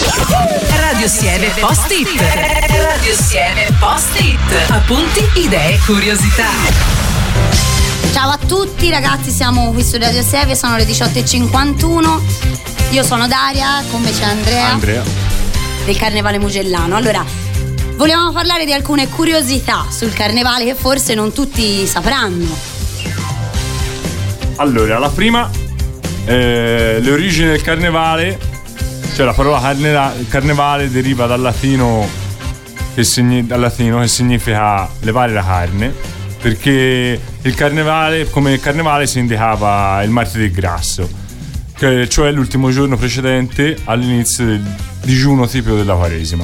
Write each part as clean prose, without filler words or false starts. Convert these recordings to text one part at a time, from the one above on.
Radio Sieve Post-it. Radio Sieve Post-it. Appunti, idee, curiosità. Ciao a tutti ragazzi, siamo qui su Radio Sieve, sono le 18:51. Io sono Daria, con me c'è Andrea del Carnevale Mugellano. Allora, volevamo parlare di alcune curiosità sul carnevale che forse non tutti sapranno. Allora, la prima, le origini del carnevale, cioè la parola carnevale deriva dal latino che significa levare la carne, perché il carnevale, come carnevale si indicava il martedì grasso, cioè l'ultimo giorno precedente all'inizio del digiuno tipico della Quaresima.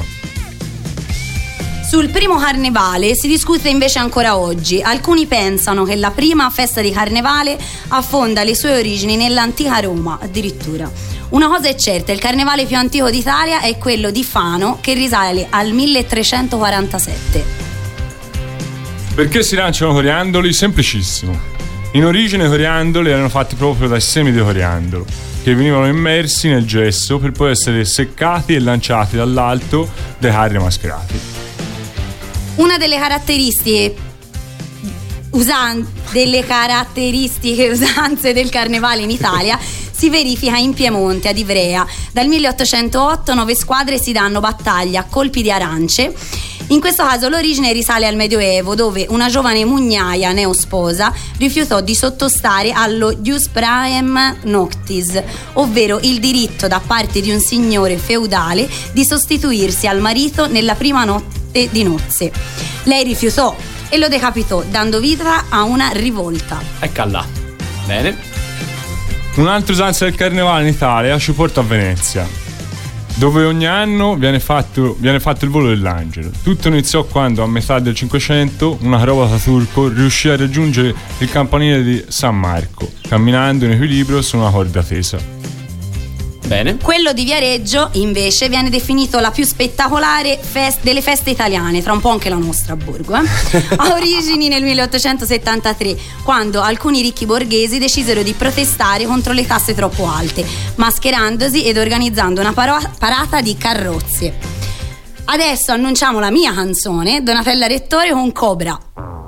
Sul primo carnevale si discute invece ancora oggi. Alcuni pensano che la prima festa di carnevale affonda le sue origini nell'antica Roma, addirittura. Una cosa è certa, il carnevale più antico d'Italia è quello di Fano, che risale al 1347. Perché si lanciano coriandoli? Semplicissimo. In origine i coriandoli erano fatti proprio dai semi di coriandolo, che venivano immersi nel gesso per poi essere seccati e lanciati dall'alto dai carri mascherati. Una delle caratteristiche usanze del carnevale in Italia si verifica in Piemonte, ad Ivrea. Dal 1808 9 squadre si danno battaglia a colpi di arance. In questo caso l'origine risale al Medioevo, dove una giovane mugnaia neosposa rifiutò di sottostare allo ius praem noctis, ovvero il diritto da parte di un signore feudale di sostituirsi al marito nella prima notte di nozze. Lei rifiutò e lo decapitò, dando vita a una rivolta. Ecco là. Bene. Un'altra usanza del carnevale in Italia ci porta a Venezia, dove ogni anno viene fatto il volo dell'angelo. Tutto iniziò quando, a metà del Cinquecento, un acrobata turco riuscì a raggiungere il campanile di San Marco, camminando in equilibrio su una corda tesa. Bene. Quello di Viareggio invece viene definito la più spettacolare delle feste italiane, tra un po' anche la nostra a Borgo. Ha origini nel 1873, quando alcuni ricchi borghesi decisero di protestare contro le tasse troppo alte, mascherandosi ed organizzando una parata di carrozze. Adesso annunciamo la mia canzone, Donatella Rettore con Cobra.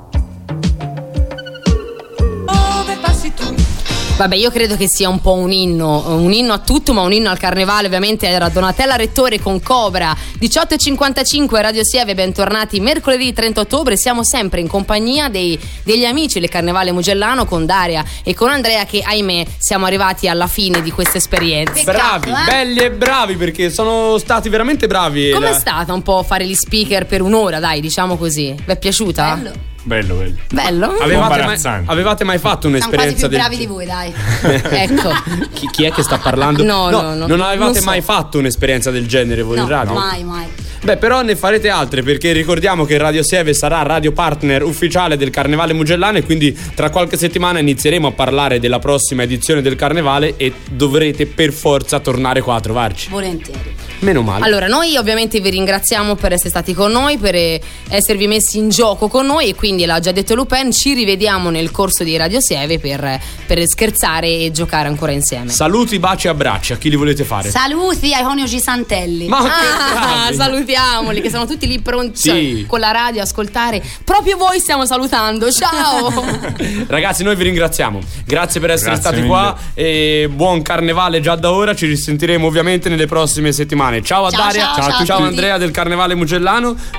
Vabbè, io credo che sia un po' un inno a tutto, ma un inno al carnevale. Ovviamente era Donatella Rettore con Cobra. 18:55 Radio Sieve, bentornati mercoledì 30 ottobre. Siamo sempre in compagnia degli amici del Carnevale Mugellano, con Daria e con Andrea, che ahimè siamo arrivati alla fine di questa esperienza. Bravi, belli e bravi, perché sono stati veramente bravi. Com'è stata un po' fare gli speaker per un'ora, dai, diciamo così? Vi è piaciuta? Bello. Avevate mai fatto un'esperienza Siamo quasi più bravi di voi, dai. Ecco. Chi è che sta parlando? No. Non avevate mai fatto un'esperienza del genere voi in radio? Mai. Beh, però ne farete altre, perché ricordiamo che Radio Sieve sarà radio partner ufficiale del Carnevale Mugellano, e quindi tra qualche settimana inizieremo a parlare della prossima edizione del Carnevale e dovrete per forza tornare qua a trovarci. Volentieri. Meno male. Allora, noi ovviamente vi ringraziamo per essere stati con noi, per esservi messi in gioco con noi, e quindi l'ha già detto Lupin, ci rivediamo nel corso di Radio Sieve per scherzare e giocare ancora insieme. Saluti, baci e abbracci a chi li volete fare. Saluti ai coniugi Santelli. Salutiamoli, che sono tutti lì pronti, sì, con la radio a ascoltare. Proprio voi stiamo salutando. Ciao. Ragazzi, noi vi ringraziamo. Grazie per essere stati qua, e buon carnevale già da ora. Ci risentiremo ovviamente nelle prossime settimane. Ciao a Daria, ciao a tutti. Ciao Andrea del Carnevale Mugellano.